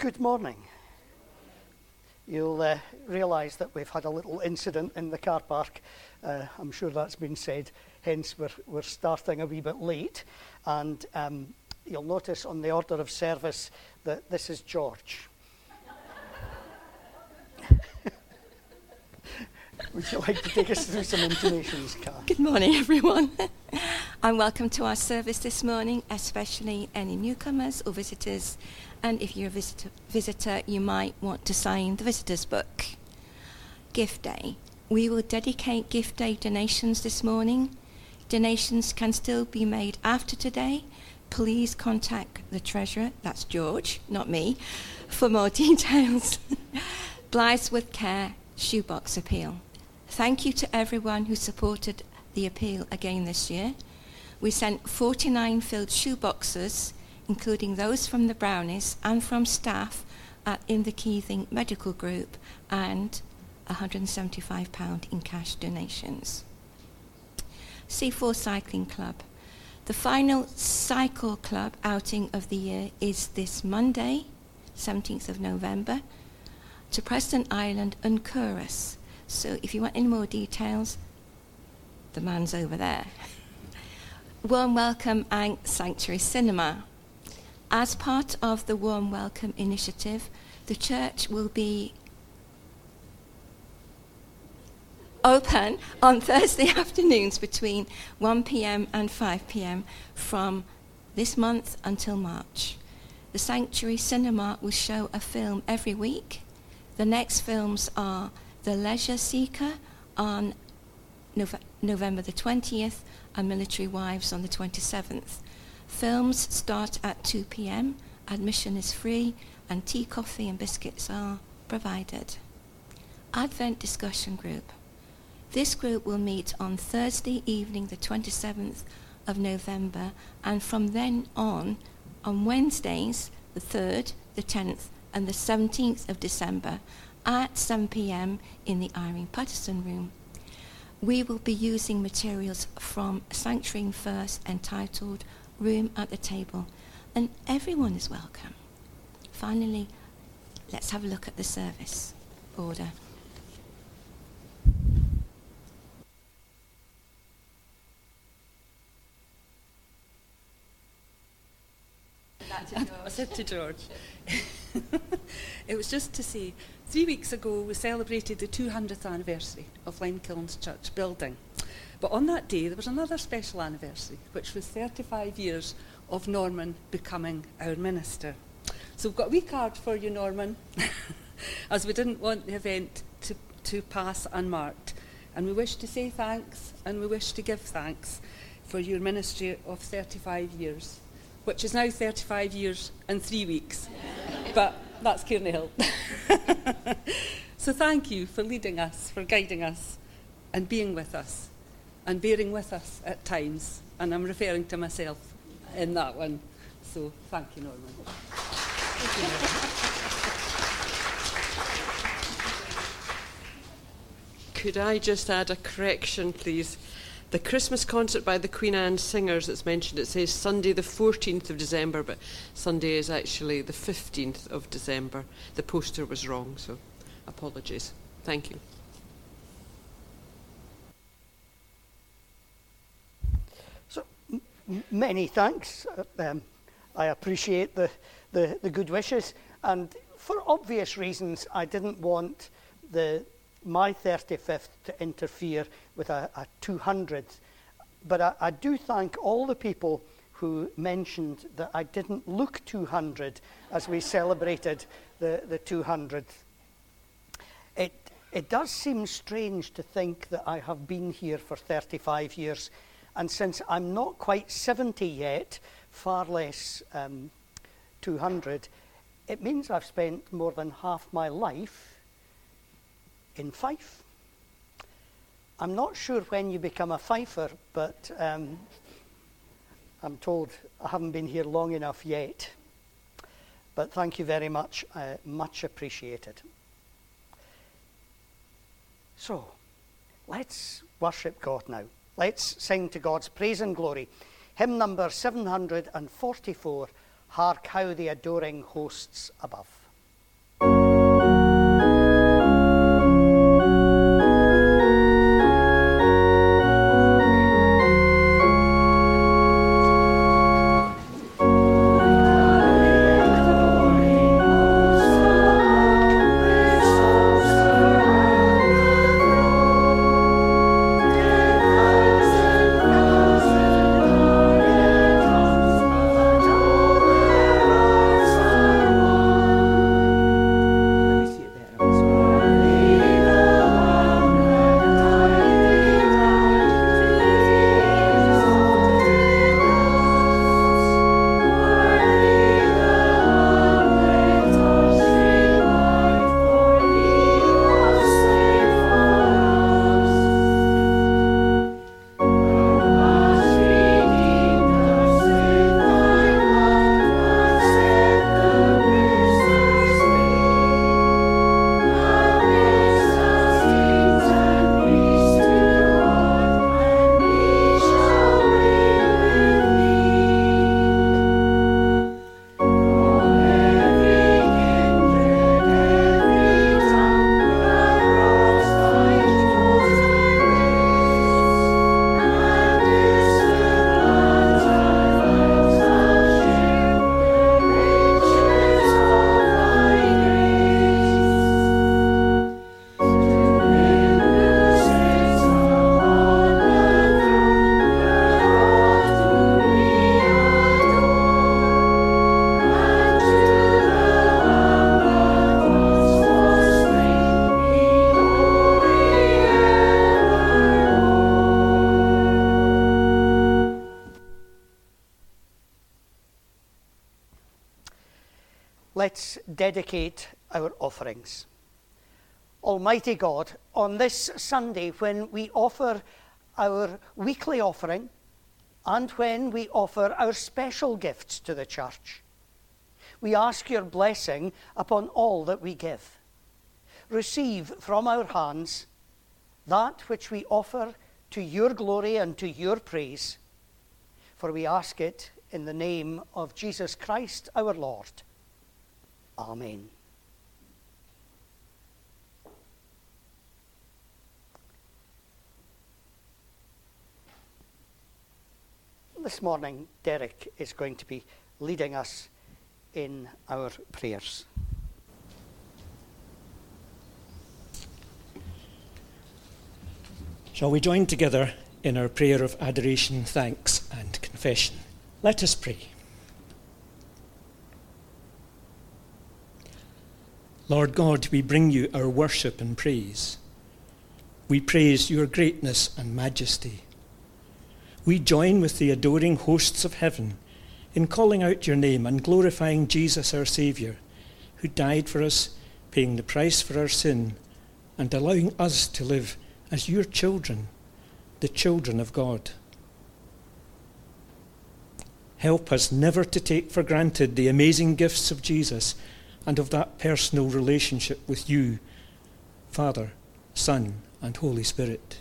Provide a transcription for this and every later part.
Good morning. You'll realise that we've had a little incident in the car park. I'm sure that's been said, hence we're starting a wee bit late. And you'll notice on the order of service that this is George. Would you like to take us through some intonations, Car? Good morning, everyone. And welcome to our service this morning, especially any newcomers or visitors. And if you're a visitor, you might want to sign the visitor's book. Gift Day. We will dedicate Gift Day donations this morning. Donations can still be made after today. Please contact the treasurer, that's George, not me, for more details. Blythes with Care Shoebox Appeal. Thank you to everyone who supported the appeal again this year. We sent 49 filled shoeboxes, including those from the Brownies and from staff in the Keithing Medical Group, and £175 in cash donations. C4 Cycling Club. The final Cycle Club outing of the year is this Monday, 17th of November, to Preston Island and Curras. So if you want any more details, the man's over there. Warm Welcome and Sanctuary Cinema. As part of the Warm Welcome initiative, the church will be open on Thursday afternoons between 1 p.m. and 5 p.m. from this month until March. The Sanctuary Cinema will show a film every week. The next films are The Leisure Seeker on November the 20th and Military Wives on the 27th. Films start at 2 p.m. Admission is free and tea, coffee and biscuits are provided. Advent Discussion Group. This group will meet on Thursday evening the 27th of November, and from then on Wednesdays the 3rd, the 10th and the 17th of December at 7 p.m. in the Irene Patterson Room. We will be using materials from Sanctuary First entitled Room at the Table, and everyone is welcome. Finally, let's have a look at the service order. I said to George, it was just to say, 3 weeks ago we celebrated the 200th anniversary of Limekilns Church building. But on that day there was another special anniversary, which was 35 years of Norman becoming our minister. So we've got a wee card for you, Norman, as we didn't want the event to pass unmarked. And we wish to say thanks, and we wish to give thanks for your ministry of 35 years. Which is now 35 years and 3 weeks. But that's Kearney Hill. So thank you for leading us, for guiding us, and being with us, and bearing with us at times. And I'm referring to myself in that one. So thank you, Norman. Thank you, Norman. Could I just add a correction, please? The Christmas concert by the Queen Anne Singers that's mentioned, it says Sunday the 14th of December, but Sunday is actually the 15th of December. The poster was wrong, so apologies. Thank you. So, many thanks. I appreciate the good wishes, and for obvious reasons, I didn't want my 35th to interfere with a 200th. But I do thank all the people who mentioned that I didn't look 200 as we celebrated the 200th. It does seem strange to think that I have been here for 35 years, and since I'm not quite 70 yet, far less 200, it means I've spent more than half my life in Fife. I'm not sure when you become a Fifer, but I'm told I haven't been here long enough yet. But thank you very much, much appreciated. So, let's worship God now. Let's sing to God's praise and glory. Hymn number 744, Hark How the Adoring Hosts Above. Let's dedicate our offerings. Almighty God, on this Sunday when we offer our weekly offering and when we offer our special gifts to the church, we ask your blessing upon all that we give. Receive from our hands that which we offer to your glory and to your praise, for we ask it in the name of Jesus Christ our Lord. Amen. This morning, Derek is going to be leading us in our prayers. Shall we join together in our prayer of adoration, thanks, and confession? Let us pray. Lord God, we bring you our worship and praise. We praise your greatness and majesty. We join with the adoring hosts of heaven in calling out your name and glorifying Jesus our Saviour, who died for us, paying the price for our sin, and allowing us to live as your children, the children of God. Help us never to take for granted the amazing gifts of Jesus and of that personal relationship with you, Father, Son, and Holy Spirit.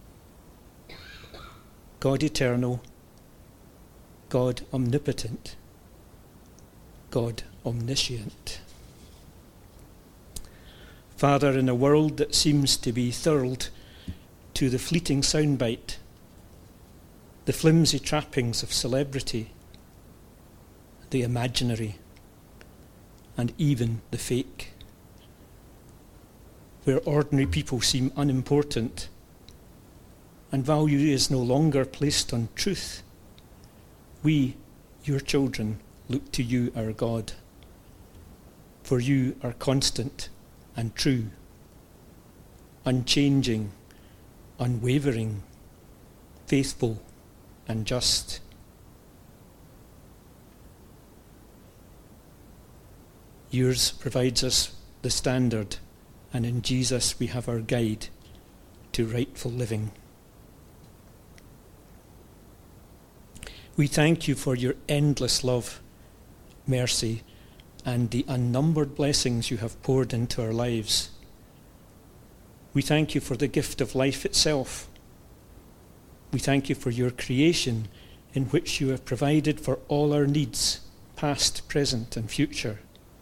God eternal, God omnipotent, God omniscient. Father, in a world that seems to be thrilled to the fleeting soundbite, the flimsy trappings of celebrity, the imaginary, and even the fake, where ordinary people seem unimportant and value is no longer placed on truth, we, your children, look to you, our God, for you are constant and true, unchanging, unwavering, faithful, and just. Yours provides us the standard, and in Jesus we have our guide to rightful living. We thank you for your endless love, mercy, and the unnumbered blessings you have poured into our lives. We thank you for the gift of life itself. We thank you for your creation, in which you have provided for all our needs, past, present, and future.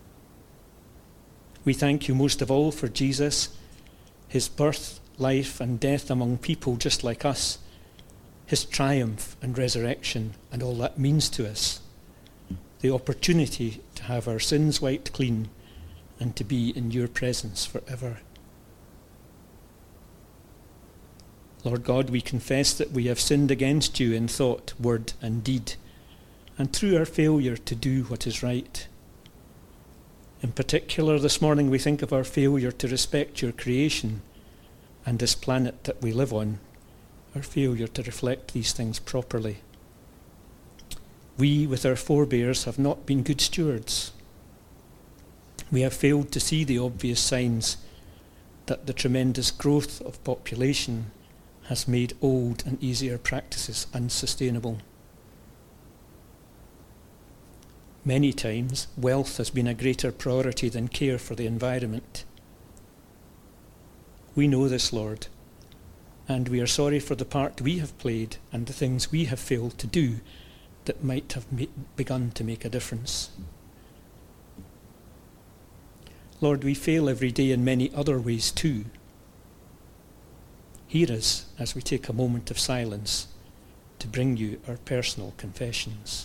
We thank you most of all for Jesus, his birth, life, and death among people just like us, his triumph and resurrection, and all that means to us, the opportunity to have our sins wiped clean and to be in your presence forever. Lord God, we confess that we have sinned against you in thought, word, and deed, and through our failure to do what is right. In particular, this morning we think of our failure to respect your creation and this planet that we live on, our failure to reflect these things properly. We, with our forebears, have not been good stewards. We have failed to see the obvious signs that the tremendous growth of population has made old and easier practices unsustainable. Many times, wealth has been a greater priority than care for the environment. We know this, Lord, and we are sorry for the part we have played and the things we have failed to do that might have begun to make a difference. Lord, we fail every day in many other ways too. Hear us as we take a moment of silence to bring you our personal confessions.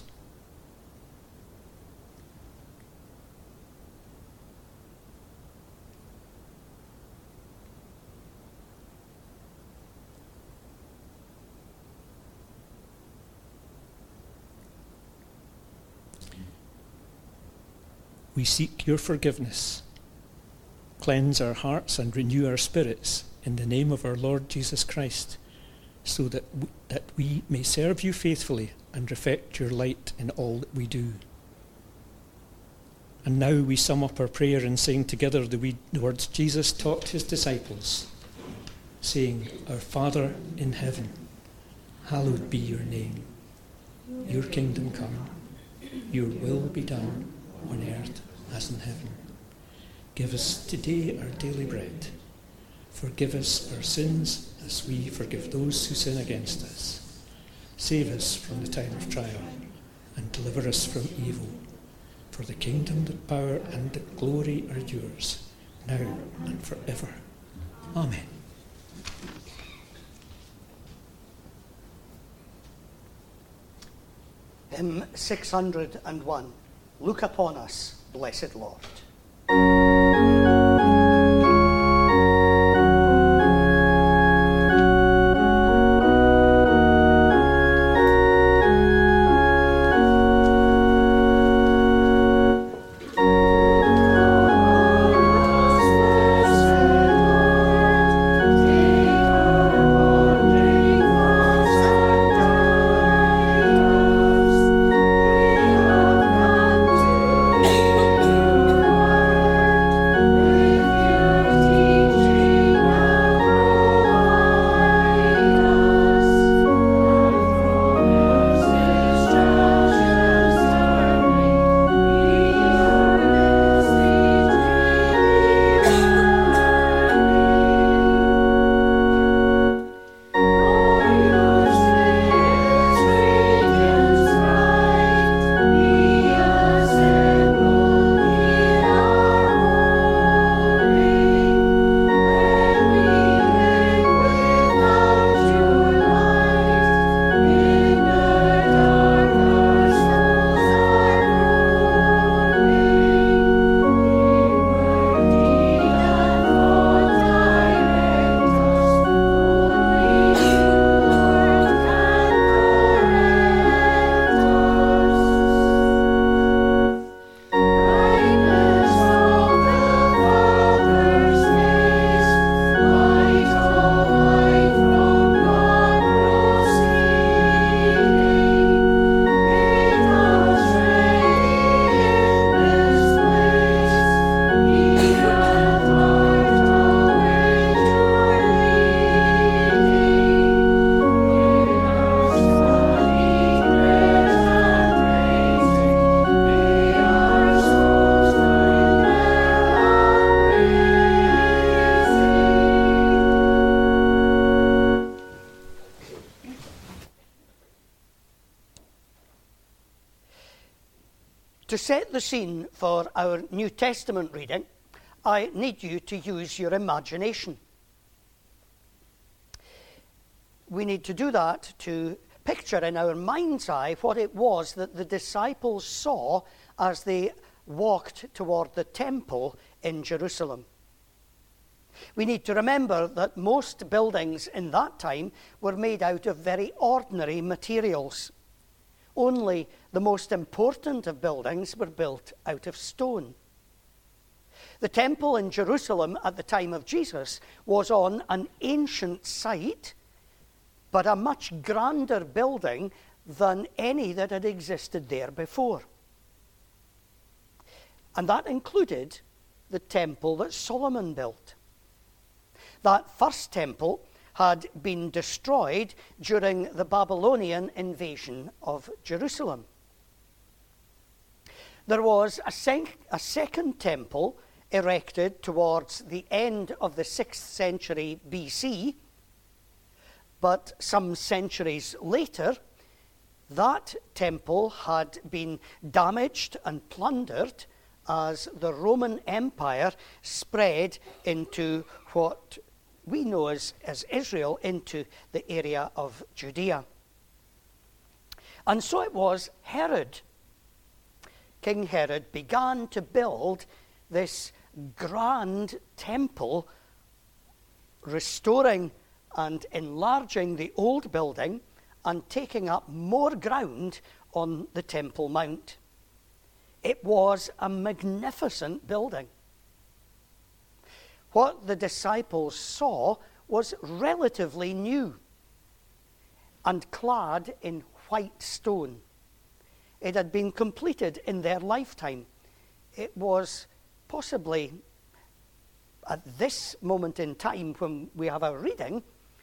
We seek your forgiveness. Cleanse our hearts and renew our spirits in the name of our Lord Jesus Christ, so that we may serve you faithfully and reflect your light in all that we do. And now we sum up our prayer in saying together the words Jesus taught his disciples, saying, Our Father in heaven, hallowed be your name. Your kingdom come, your will be done on earth as in heaven. Give us today our daily bread. Forgive us our sins as we forgive those who sin against us. Save us from the time of trial and deliver us from evil. For the kingdom, the power and the glory are yours, now and forever. Amen. Hymn 601. Look upon us, blessed Lord. To set the scene for our New Testament reading, I need you to use your imagination. We need to do that to picture in our mind's eye what it was that the disciples saw as they walked toward the temple in Jerusalem. We need to remember that most buildings in that time were made out of very ordinary materials. Only the most important of buildings were built out of stone. The temple in Jerusalem at the time of Jesus was on an ancient site, but a much grander building than any that had existed there before. And that included the temple that Solomon built. That first temple had been destroyed during the Babylonian invasion of Jerusalem. There was a second temple erected towards the end of the 6th century BC, but some centuries later, that temple had been damaged and plundered as the Roman Empire spread into what we know as Israel, into the area of Judea. And so it was Herod. King Herod began to build this grand temple, restoring and enlarging the old building and taking up more ground on the Temple Mount. It was a magnificent building. What the disciples saw was relatively new and clad in white stone. It had been completed in their lifetime. it was possibly at this moment in time when we have our reading,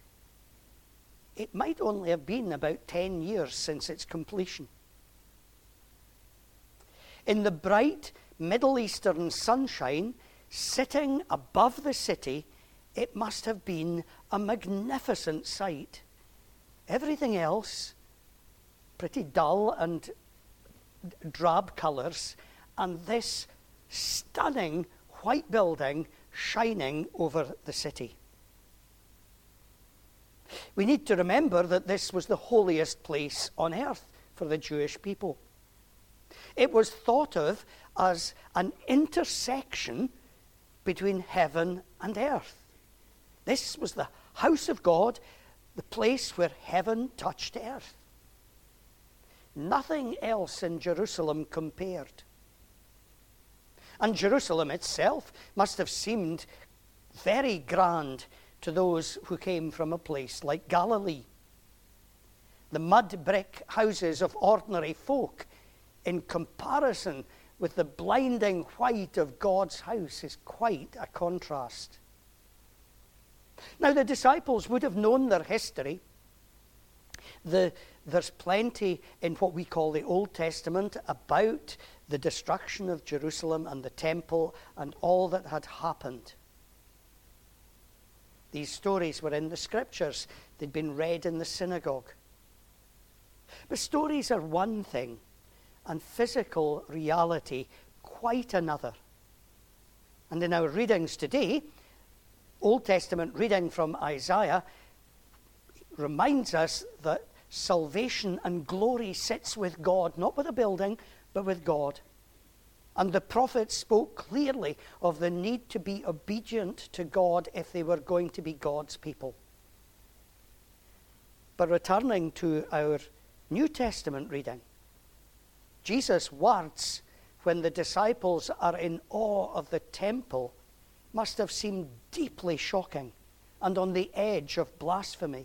it might only have been about 10 years since its completion. In the bright Middle Eastern sunshine, sitting above the city, it must have been a magnificent sight. Everything else, pretty dull and drab colours, and this stunning white building shining over the city. We need to remember that this was the holiest place on earth for the Jewish people. It was thought of as an intersection between heaven and earth. This was the house of God, the place where heaven touched earth. Nothing else in Jerusalem compared. And Jerusalem itself must have seemed very grand to those who came from a place like Galilee. The mud brick houses of ordinary folk, in comparison with the blinding white of God's house, is quite a contrast. Now, the disciples would have known their history. There's plenty in what we call the Old Testament about the destruction of Jerusalem and the temple and all that had happened. These stories were in the scriptures. They'd been read in the synagogue. But stories are one thing, and physical reality quite another. And in our readings today, Old Testament reading from Isaiah reminds us that salvation and glory sits with God, not with a building, but with God. And the prophets spoke clearly of the need to be obedient to God if they were going to be God's people. But returning to our New Testament reading, Jesus' words when the disciples are in awe of the temple must have seemed deeply shocking and on the edge of blasphemy.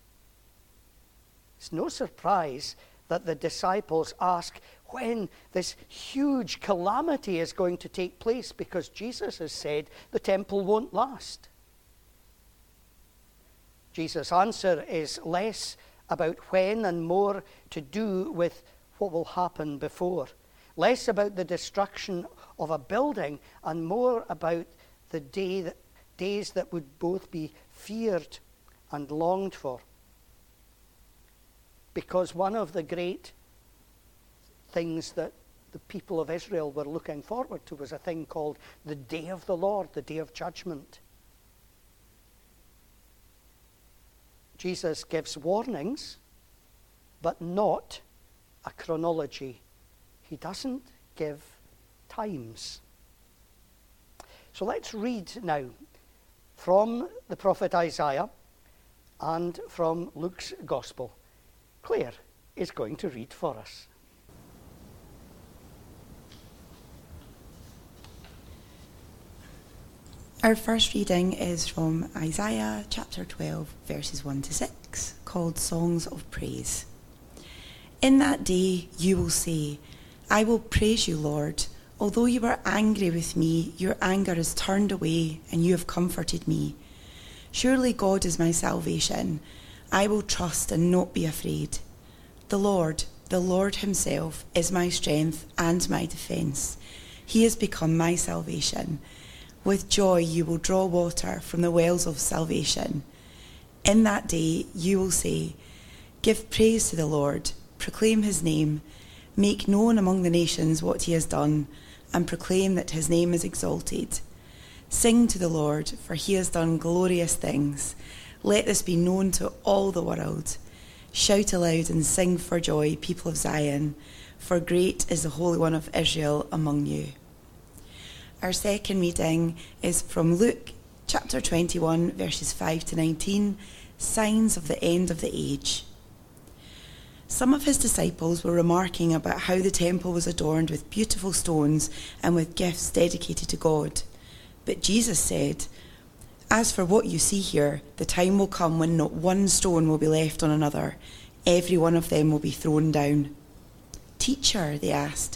It's no surprise that the disciples ask when this huge calamity is going to take place, because Jesus has said the temple won't last. Jesus' answer is less about when and more to do with what will happen before. Less about the destruction of a building and more about the days that would both be feared and longed for. Because one of the great things that the people of Israel were looking forward to was a thing called the Day of the Lord, the Day of Judgment. Jesus gives warnings, but not a chronology. He doesn't give times. So let's read now from the prophet Isaiah and from Luke's Gospel. Claire is going to read for us. Our first reading is from Isaiah chapter 12, verses 1 to 6, called Songs of Praise. In that day you will say, I will praise you, Lord. Although you were angry with me, your anger is turned away, and you have comforted me. Surely God is my salvation. I will trust and not be afraid. The Lord himself, is my strength and my defence. He has become my salvation. With joy you will draw water from the wells of salvation. In that day you will say, give praise to the Lord, proclaim his name, make known among the nations what he has done, and proclaim that his name is exalted. Sing to the Lord, for he has done glorious things. Let this be known to all the world. Shout aloud and sing for joy, people of Zion, for great is the Holy One of Israel among you. Our second reading is from Luke chapter 21, verses 5 to 19, Signs of the End of the Age. Some of his disciples were remarking about how the temple was adorned with beautiful stones and with gifts dedicated to God. But Jesus said, as for what you see here, the time will come when not one stone will be left on another. Every one of them will be thrown down. Teacher, they asked,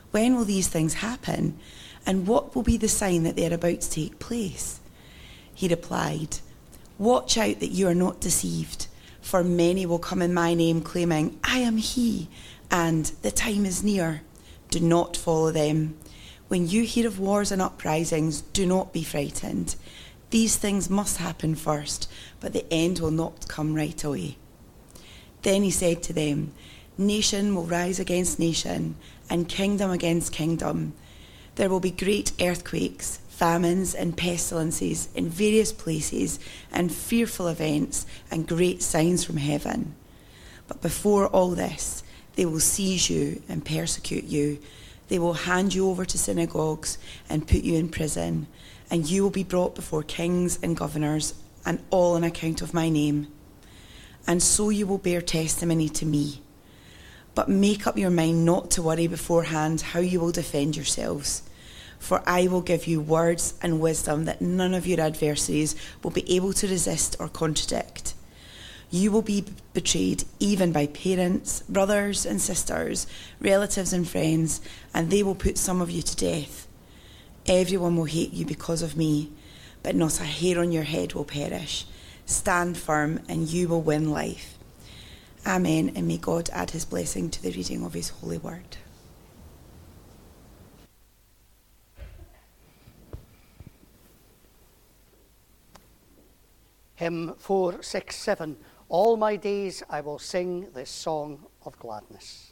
When will these things happen? And what will be the sign that they are about to take place?" He replied, "Watch out that you are not deceived, for many will come in my name claiming, 'I am he,' and 'the time is near.' Do not follow them. When you hear of wars and uprisings, do not be frightened. These things must happen first, but the end will not come right away." Then he said to them, "Nation will rise against nation, and kingdom against kingdom. There will be great earthquakes, famines, and pestilences in various places, and fearful events and great signs from heaven. But before all this, they will seize you and persecute you. They will hand you over to synagogues and put you in prison, and you will be brought before kings and governors, and all on account of my name. And so you will bear testimony to me. But make up your mind not to worry beforehand how you will defend yourselves. For I will give you words and wisdom that none of your adversaries will be able to resist or contradict. You will be betrayed even by parents, brothers and sisters, relatives and friends, and they will put some of you to death. Everyone will hate you because of me, but not a hair on your head will perish. Stand firm and you will win life." Amen, and may God add his blessing to the reading of his holy word. Hymn 467, "All my days I will sing this song of gladness."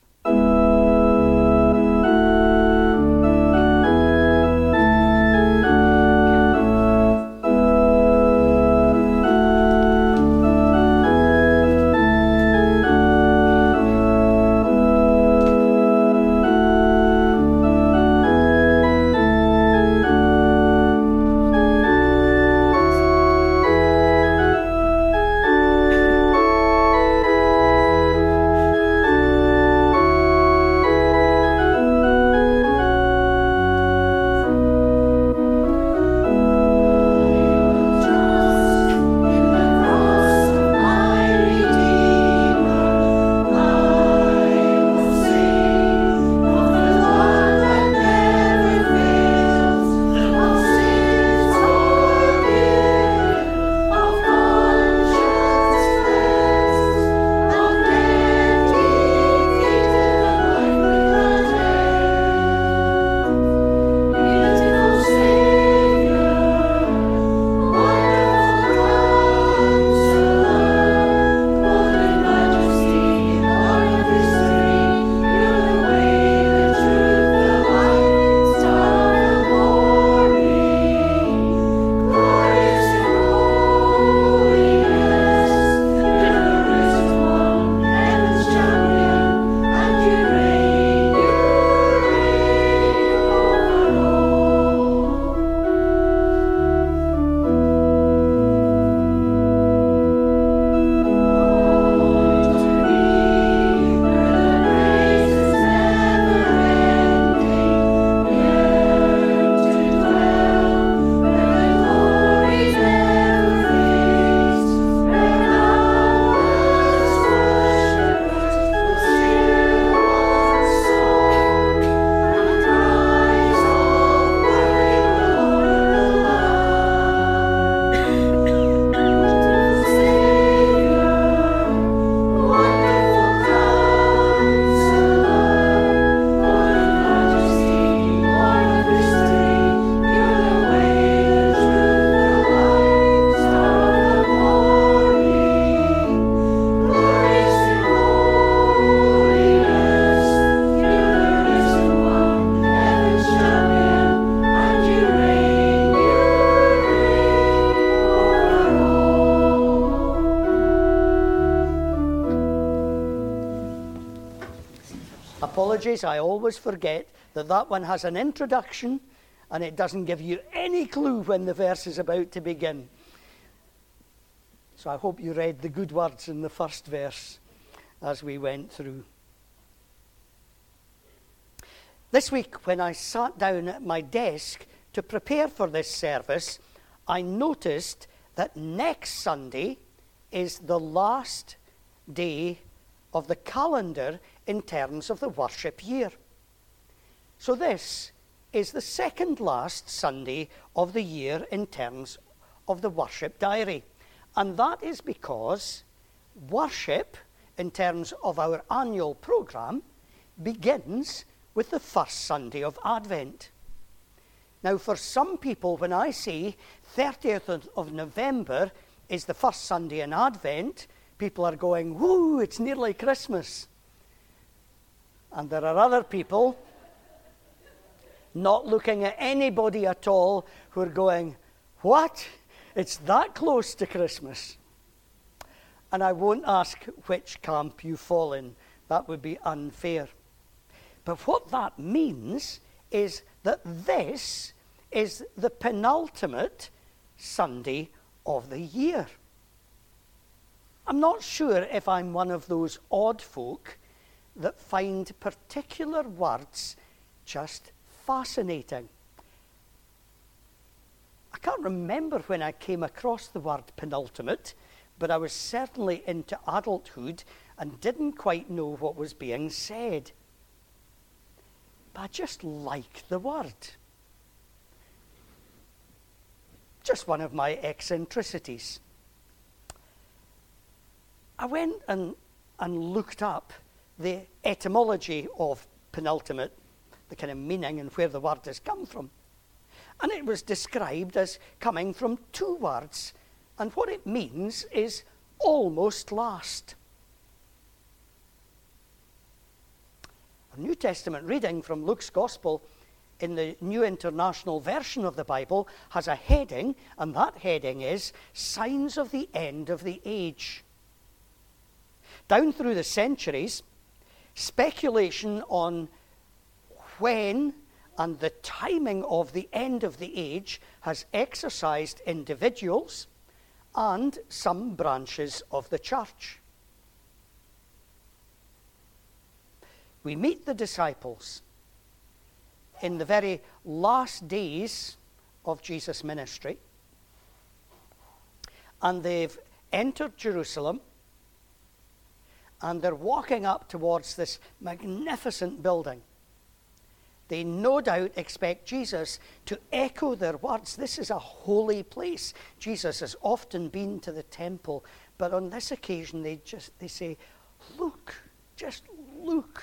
Apologies, I always forget that one has an introduction and it doesn't give you any clue when the verse is about to begin. So I hope you read the good words in the first verse as we went through. This week, when I sat down at my desk to prepare for this service, I noticed that next Sunday is the last day of the calendar in terms of the worship year. So this is the second last Sunday of the year in terms of the worship diary. And that is because worship, in terms of our annual programme, begins with the first Sunday of Advent. Now, for some people, when I say 30th of November is the first Sunday in Advent, people are going, woo, it's nearly Christmas. And there are other people not looking at anybody at all who are going, what? It's that close to Christmas. And I won't ask which camp you fall in. That would be unfair. But what that means is that this is the penultimate Sunday of the year. I'm not sure if I'm one of those odd folk that find particular words just fascinating. I can't remember when I came across the word penultimate, but I was certainly into adulthood and didn't quite know what was being said. But I just like the word. Just one of my eccentricities. I went and looked up the etymology of penultimate, the kind of meaning and where the word has come from. And it was described as coming from two words, and what it means is almost last. A New Testament reading from Luke's Gospel in the New International Version of the Bible has a heading, and that heading is Signs of the End of the Age. Down through the centuries, speculation on when and the timing of the end of the age has exercised individuals and some branches of the church. We meet the disciples in the very last days of Jesus' ministry, and they've entered Jerusalem, and they're walking up towards this magnificent building. They no doubt expect Jesus to echo their words. This is a holy place. Jesus has often been to the temple, but on this occasion they say, look, just look.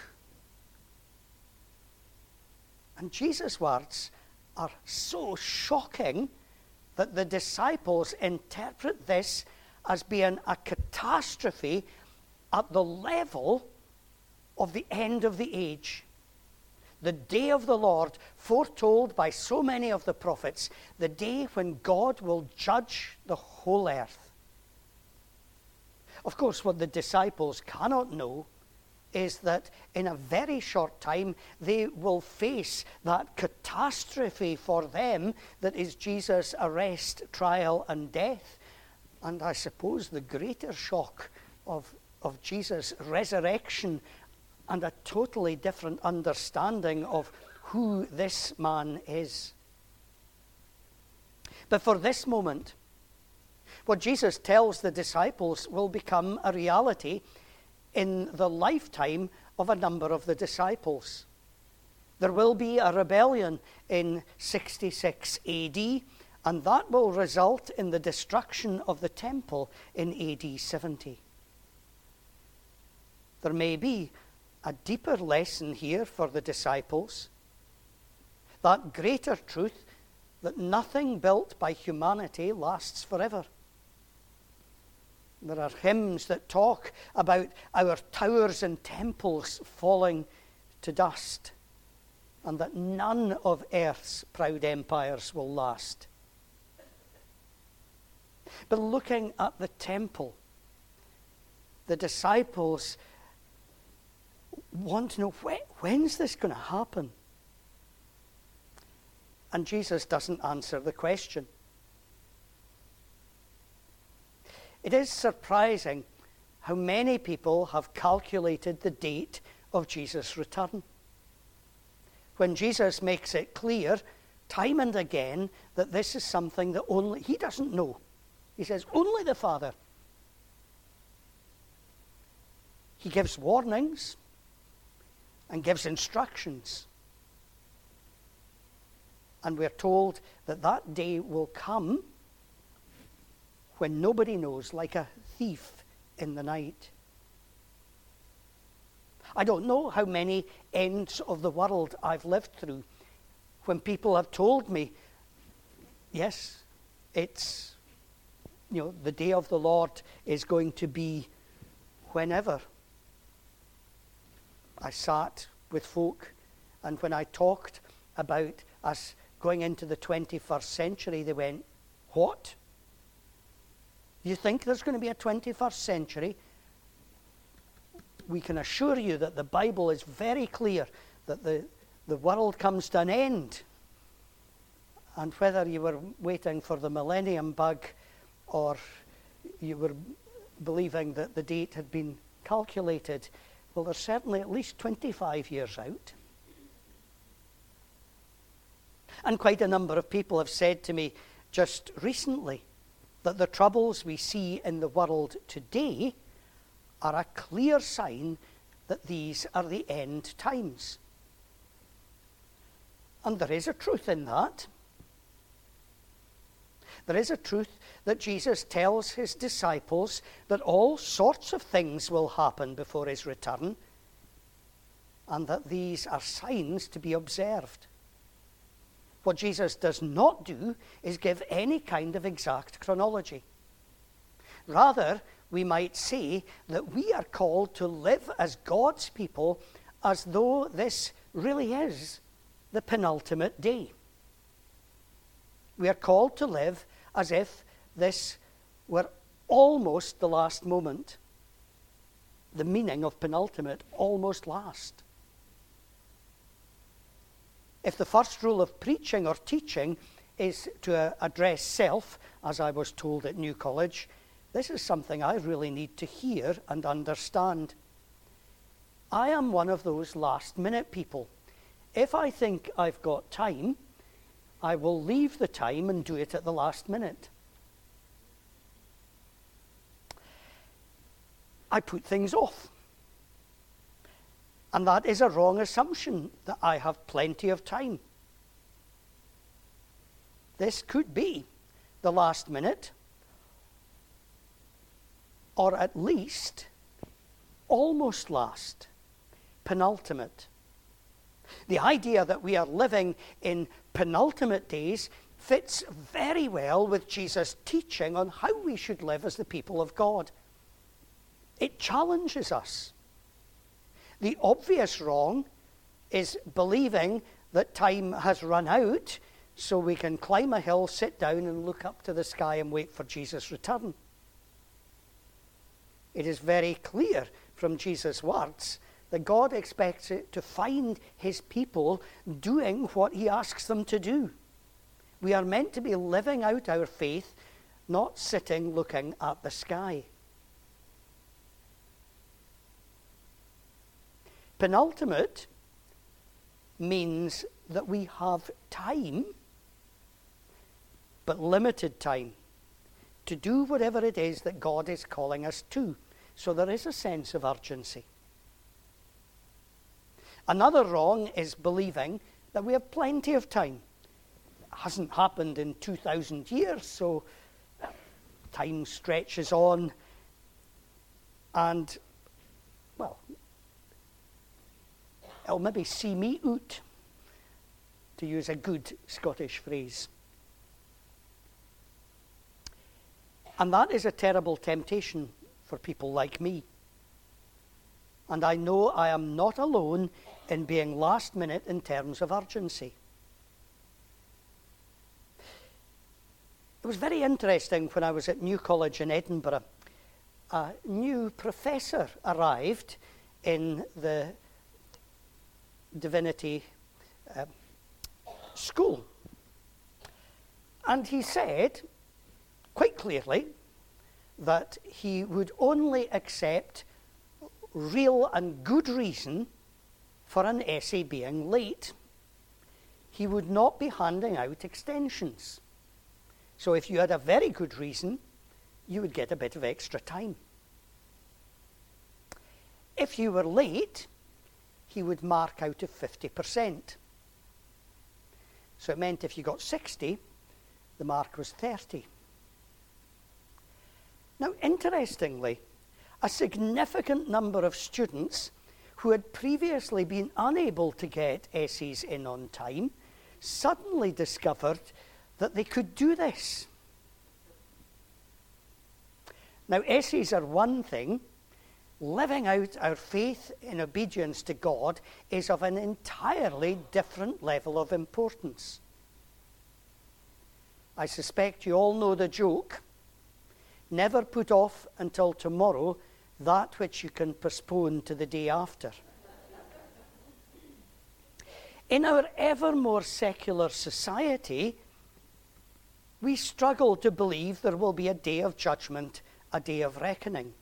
And Jesus' words are so shocking that the disciples interpret this as being a catastrophe at the level of the end of the age. The day of the Lord, foretold by so many of the prophets, the day when God will judge the whole earth. Of course, what the disciples cannot know is that in a very short time they will face that catastrophe for them that is Jesus' arrest, trial, and death. And I suppose the greater shock of Jesus' resurrection and a totally different understanding of who this man is. But for this moment, what Jesus tells the disciples will become a reality in the lifetime of a number of the disciples. There will be a rebellion in 66 AD, and that will result in the destruction of the temple in AD 70. There may be a deeper lesson here for the disciples, that greater truth that nothing built by humanity lasts forever. There are hymns that talk about our towers and temples falling to dust, and that none of earth's proud empires will last. But looking at the temple, the disciples want to know, when's this going to happen? And Jesus doesn't answer the question. It is surprising how many people have calculated the date of Jesus' return, when Jesus makes it clear time and again that this is something that only he doesn't know. He says only the Father. He gives warnings and gives instructions. And we're told that that day will come when nobody knows, like a thief in the night. I don't know how many ends of the world I've lived through when people have told me, yes, it's, the day of the Lord is going to be whenever. I sat with folk, and when I talked about us going into the 21st century, they went, what? You think there's going to be a 21st century? We can assure you that the Bible is very clear that the world comes to an end. And whether you were waiting for the millennium bug or you were believing that the date had been calculated, well, there's certainly at least 25 years out. And quite a number of people have said to me just recently that the troubles we see in the world today are a clear sign that these are the end times. And there is a truth in that. There is a truth that Jesus tells his disciples that all sorts of things will happen before his return, and that these are signs to be observed. What Jesus does not do is give any kind of exact chronology. Rather, we might say that we are called to live as God's people as though this really is the penultimate day. We are called to live as if this were almost the last moment. The meaning of penultimate, almost last. If the first rule of preaching or teaching is to address self, as I was told at New College, this is something I really need to hear and understand. I am one of those last-minute people. If I think I've got time, I will leave the time and do it at the last minute. I put things off. And that is a wrong assumption that I have plenty of time. This could be the last minute, or at least almost last, penultimate. The idea that we are living in penultimate days fits very well with Jesus' teaching on how we should live as the people of God. It challenges us. The obvious wrong is believing that time has run out so we can climb a hill, sit down and look up to the sky and wait for Jesus' return. It is very clear from Jesus' words that God expects it to find his people doing what he asks them to do. We are meant to be living out our faith, not sitting looking at the sky. Penultimate means that we have time, but limited time, to do whatever it is that God is calling us to. So there is a sense of urgency. Another wrong is believing that we have plenty of time. It hasn't happened in 2,000 years, so time stretches on, and, well, it'll maybe see me out, to use a good Scottish phrase. And that is a terrible temptation for people like me. And I know I am not alone in being last minute in terms of urgency. It was very interesting when I was at New College in Edinburgh. A new professor arrived in the divinity school. And he said quite clearly that he would only accept real and good reason for an essay being late. He would not be handing out extensions. So if you had a very good reason, you would get a bit of extra time. If you were late, he would mark out of 50%. So it meant if you got 60, the mark was 30. Now, interestingly, a significant number of students who had previously been unable to get essays in on time suddenly discovered that they could do this. Now, essays are one thing. Living out our faith in obedience to God is of an entirely different level of importance. I suspect you all know the joke, never put off until tomorrow that which you can postpone to the day after. In our ever more secular society, we struggle to believe there will be a day of judgment, a day of reckoning.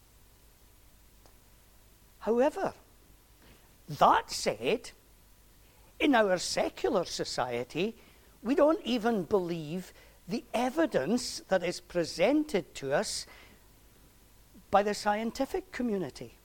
However, that said, in our secular society, we don't even believe the evidence that is presented to us by the scientific community.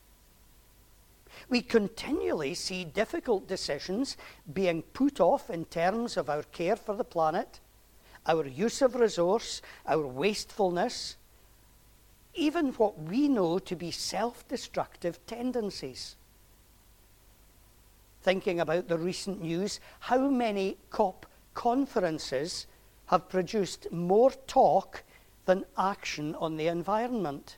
We continually see difficult decisions being put off in terms of our care for the planet, our use of resource, our wastefulness, even what we know to be self-destructive tendencies. Thinking about the recent news, how many COP conferences have produced more talk than action on the environment?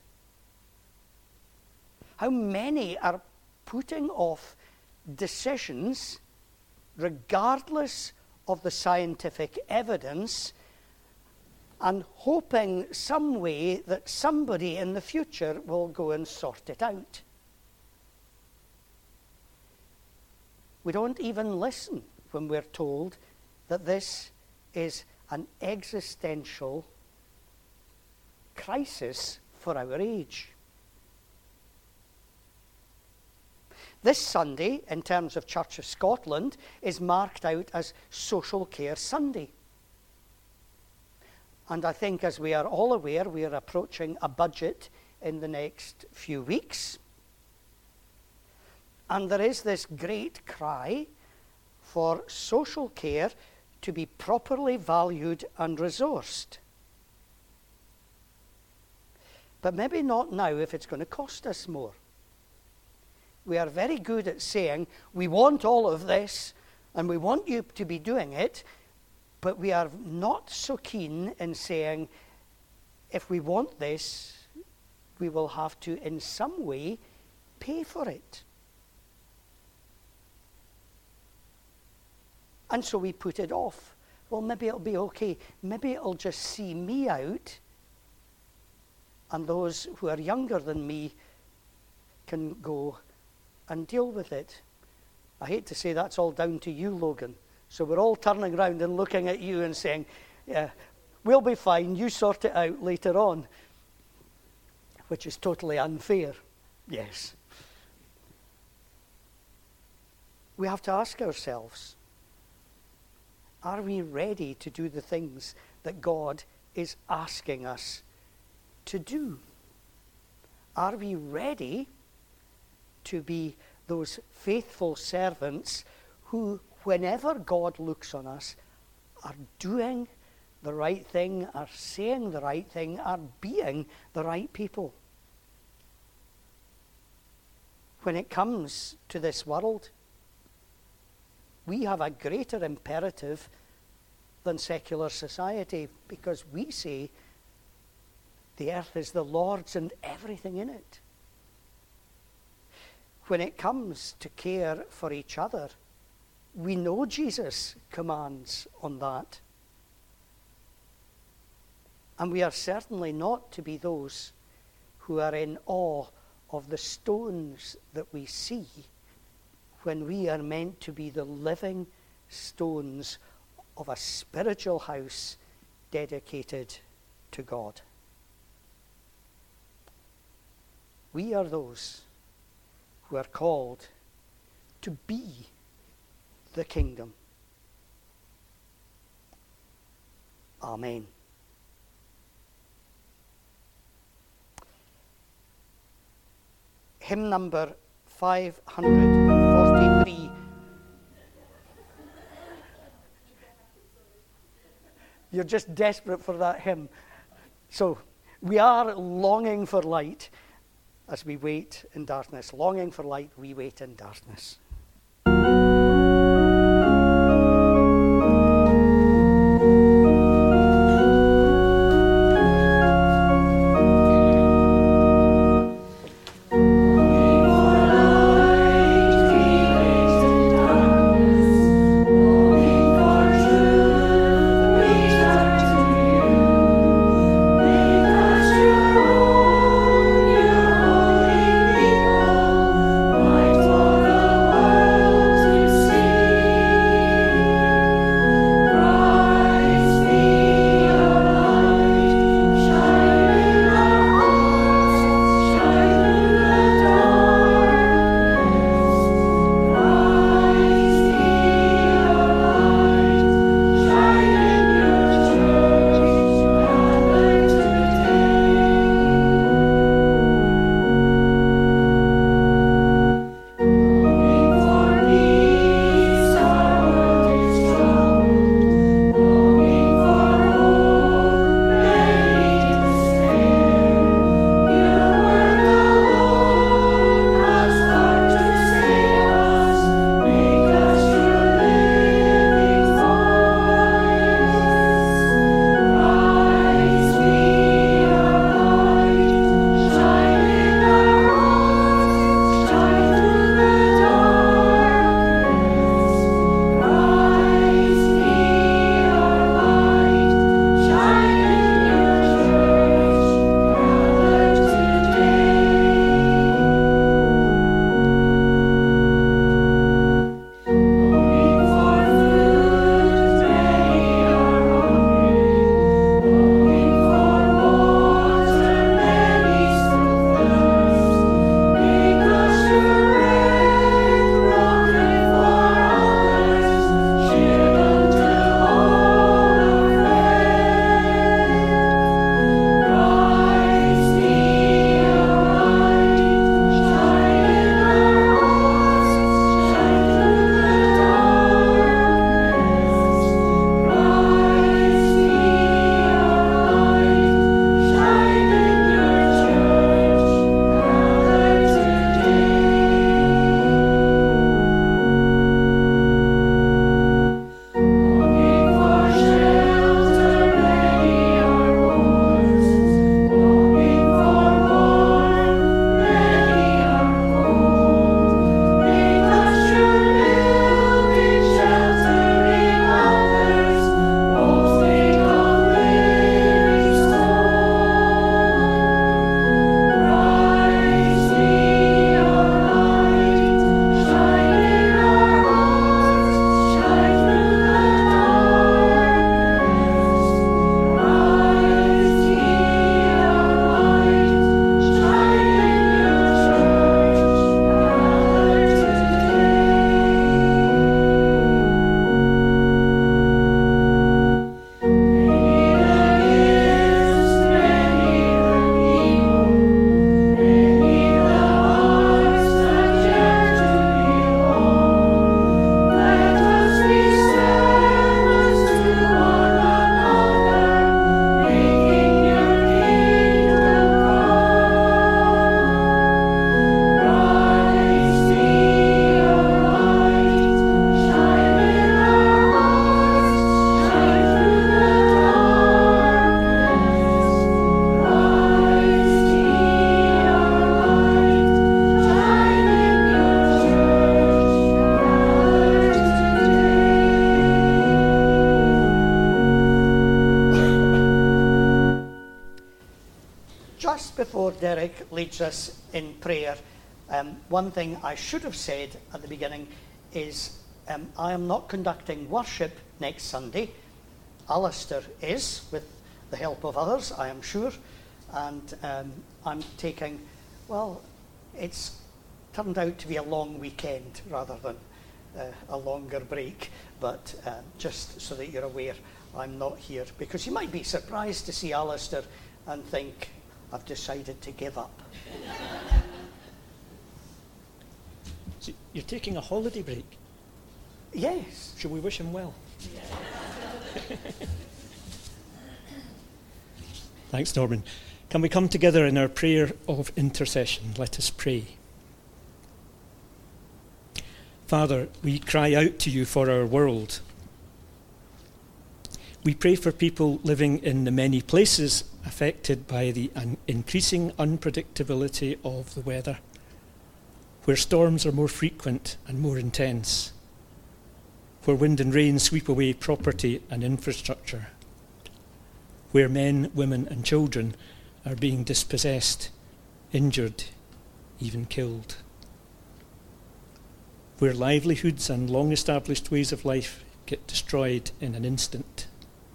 How many are putting off decisions regardless of the scientific evidence and hoping some way that somebody in the future will go and sort it out? We don't even listen when we're told that this is an existential crisis for our age. This Sunday, in terms of Church of Scotland, is marked out as Social Care Sunday. And I think, as we are all aware, we are approaching a budget in the next few weeks. And there is this great cry for social care to be properly valued and resourced. But maybe not now if it's going to cost us more. We are very good at saying, we want all of this, and we want you to be doing it, but we are not so keen in saying, if we want this, we will have to, in some way, pay for it. And so we put it off. Well, maybe it'll be okay. Maybe it'll just see me out, and those who are younger than me can go and deal with it. I hate to say that's all down to you, Logan. So we're all turning around and looking at you and saying, yeah, we'll be fine, you sort it out later on. Which is totally unfair. Yes. We have to ask ourselves, are we ready to do the things that God is asking us to do? Are we ready to be those faithful servants who, whenever God looks on us, are doing the right thing, are saying the right thing, are being the right people? When it comes to this world, we have a greater imperative than secular society, because we say the earth is the Lord's and everything in it. When it comes to care for each other, we know Jesus commands on that. And we are certainly not to be those who are in awe of the stones that we see, when we are meant to be the living stones of a spiritual house dedicated to God. We are those who are called to be the kingdom. Amen. Hymn number 543. You're just desperate for that hymn. So we are longing for light as we wait in darkness. Longing for light, we wait in darkness. Before Derek leads us in prayer, one thing I should have said at the beginning is I am not conducting worship next Sunday. Alistair is, with the help of others, I am sure, and I'm taking, well, it's turned out to be a long weekend rather than a longer break, but just so that you're aware, I'm not here, because you might be surprised to see Alistair and think, I've decided to give up. So you're taking a holiday break? Yes. Shall we wish him well? Thanks, Norman. Can we come together in our prayer of intercession? Let us pray. Father, we cry out to you for our world. We pray for people living in the many places affected by the increasing unpredictability of the weather, where storms are more frequent and more intense, where wind and rain sweep away property and infrastructure, where men, women and children are being dispossessed, injured, even killed, where livelihoods and long-established ways of life get destroyed in an instant,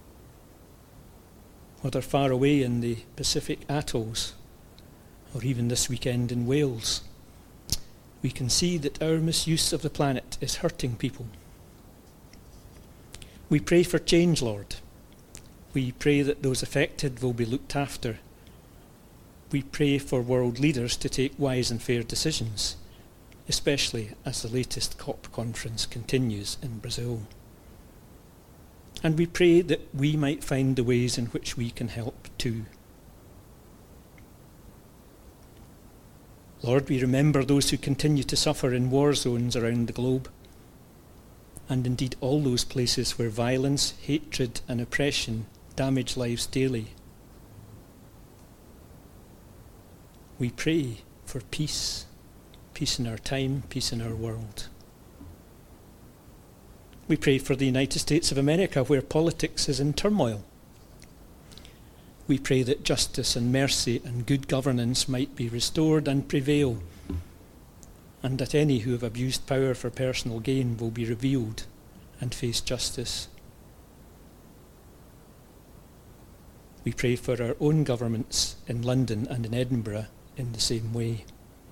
whether far away in the Pacific atolls or even this weekend in Wales. We can see that our misuse of the planet is hurting people. We pray for change, Lord. We pray that those affected will be looked after. We pray for world leaders to take wise and fair decisions, especially as the latest COP conference continues in Brazil. And we pray that we might find the ways in which we can help too. Lord, we remember those who continue to suffer in war zones around the globe, and indeed all those places where violence, hatred and oppression damage lives daily. We pray for peace, peace in our time, peace in our world. We pray for the United States of America, where politics is in turmoil. We pray that justice and mercy and good governance might be restored and prevail, and that any who have abused power for personal gain will be revealed and face justice. We pray for our own governments in London and in Edinburgh in the same way.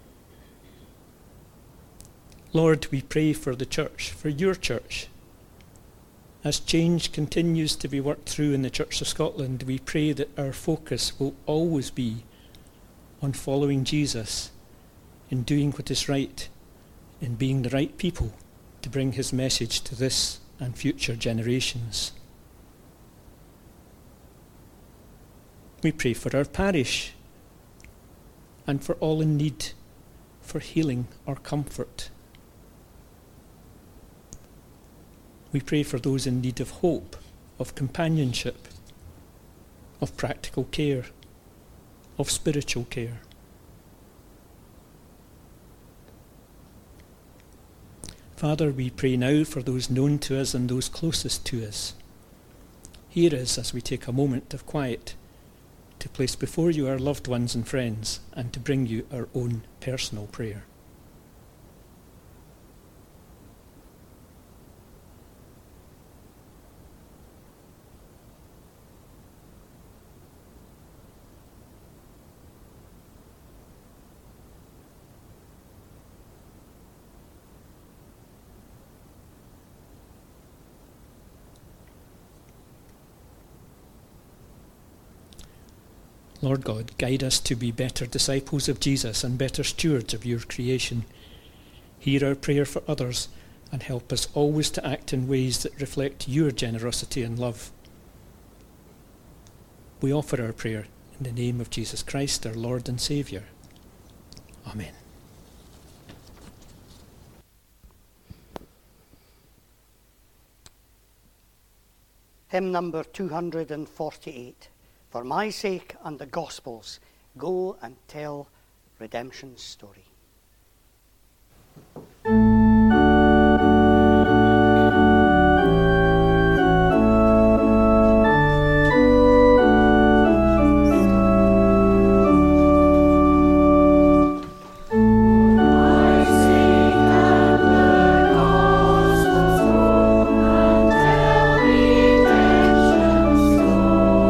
Lord, we pray for the church, for your church. As change continues to be worked through in the Church of Scotland, we pray that our focus will always be on following Jesus, in doing what is right, in being the right people to bring his message to this and future generations. We pray for our parish and for all in need, for healing or comfort. We pray for those in need of hope, of companionship, of practical care, of spiritual care. Father, we pray now for those known to us and those closest to us. Hear us as we take a moment of quiet to place before you our loved ones and friends and to bring you our own personal prayer. Lord God, guide us to be better disciples of Jesus and better stewards of your creation. Hear our prayer for others and help us always to act in ways that reflect your generosity and love. We offer our prayer in the name of Jesus Christ, our Lord and Saviour. Amen. Hymn number 248. For my sake and the Gospel's, go and tell redemption's story.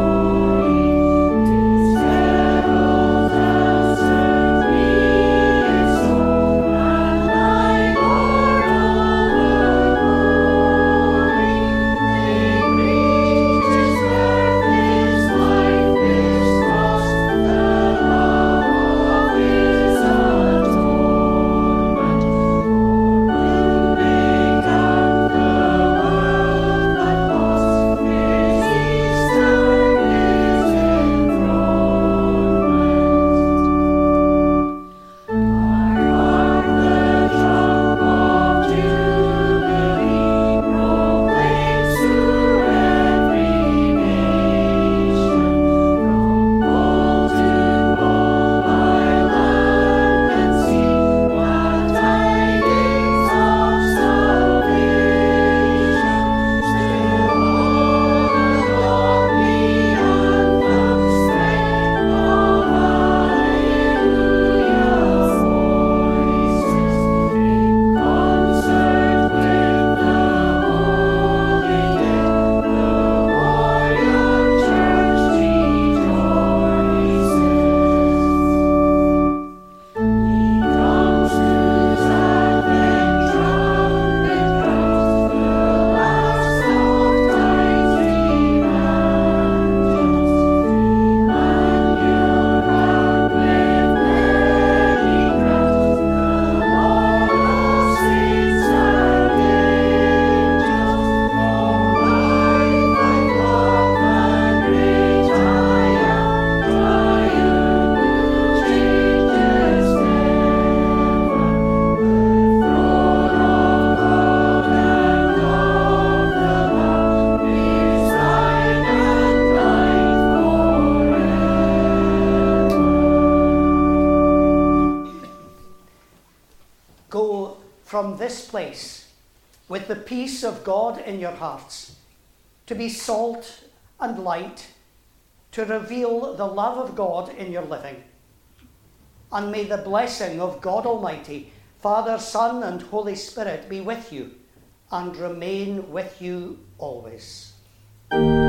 Tell this place with the peace of God in your hearts, to be salt and light, to reveal the love of God in your living. And may the blessing of God Almighty, Father, Son, and Holy Spirit be with you and remain with you always.